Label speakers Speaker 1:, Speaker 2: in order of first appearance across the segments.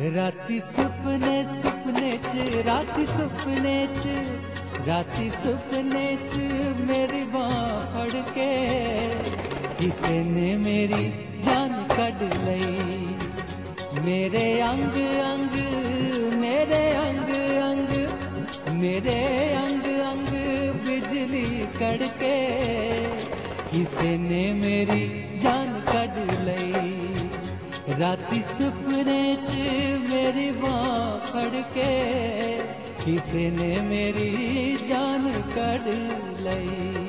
Speaker 1: राती सुपने सुपने च राती सुपने च मेरी बांह फड़ के किसे ने मेरी जान कढ़ लई। मेरे अंग अंग मेरे अंग अंग मेरे अंग अंग बिजली कड़के किसे ने मेरी जान कढ़ लई। राती सुपने च मेरी बांह फड़ के किसे ने मेरी जान कढ़ लई।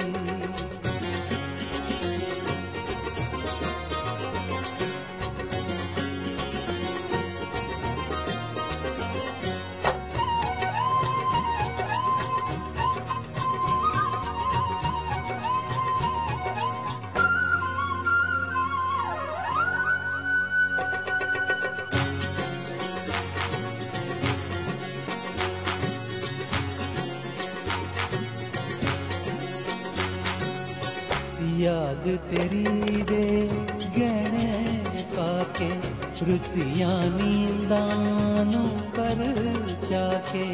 Speaker 1: याद तेरी दे गहने पाके रुसियां नींदां पर जाके।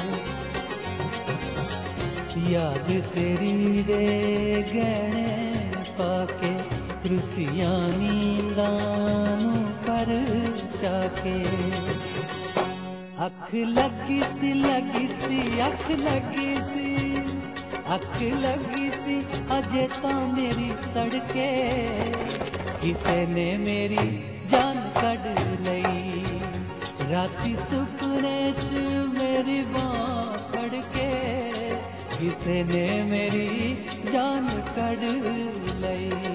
Speaker 1: याद तेरी दे गहने पाके रुसियां नींदां पर जाके। अख लगी सी अख लगी सी अजे ता मेरी तड़के किसे ने मेरी जान कढ़ लई। राती सुपने च मेरी बांह फड़ के किसे ने मेरी जान कढ़ लई।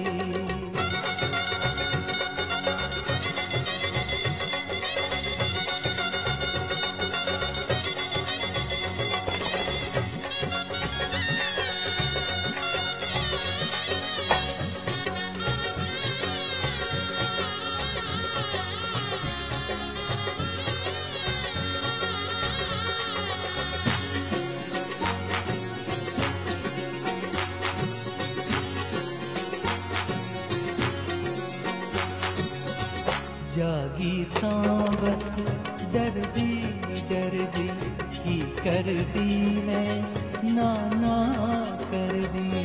Speaker 1: जागी सां बस डरदी डरदी की कर दी मैं ना कर दी।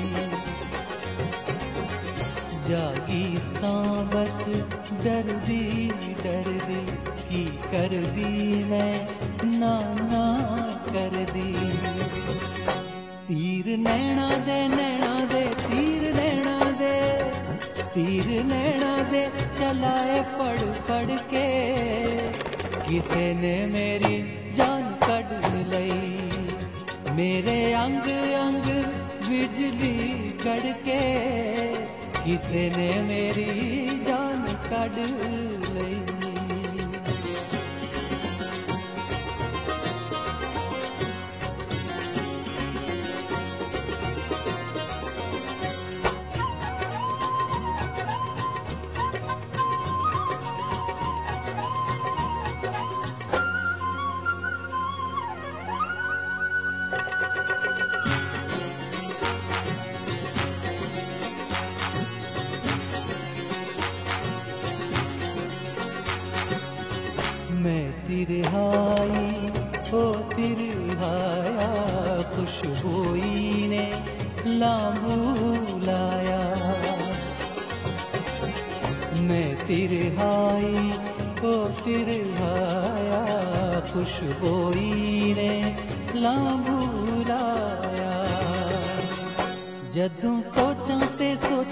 Speaker 1: जागी सां बस डरदी डरदी की कर दी मैं ना कर दी। तीर नैना दे तीर नैना दे चलाए पड़ के किसे ने मेरी जान कढ़ लई। मेरे अंग अंग बिजली कड़के किसे ने मेरी जान कढ़ लई। मैं तिरहाई ओ तिरहाया खुशबोई ने लांबू लाया। मैं तिरहाई ओ तिरहाया खुशबोई ने लांबू लाया। जदों सोचां ते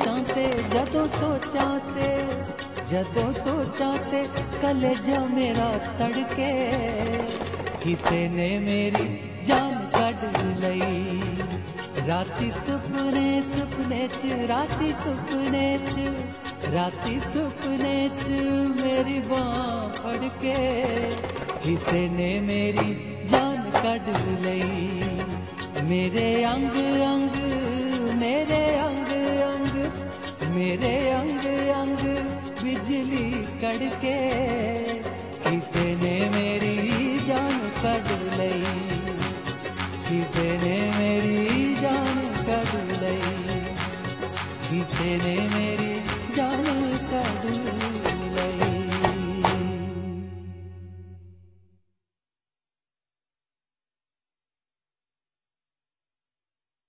Speaker 1: जदों सोचां ते कलेजा मेरा तड़के किसे ने मेरी जान कढ़ लई। राती सुपने च मेरी बांह फड़ के किसे ने मेरी जान कढ़ लई। मेरे अंग अंग मेरे अंग अंग बिजली कड़के किसे ने मेरी जान कढ़ लई। किसे ने मेरी जान कढ़ लई। किसे ने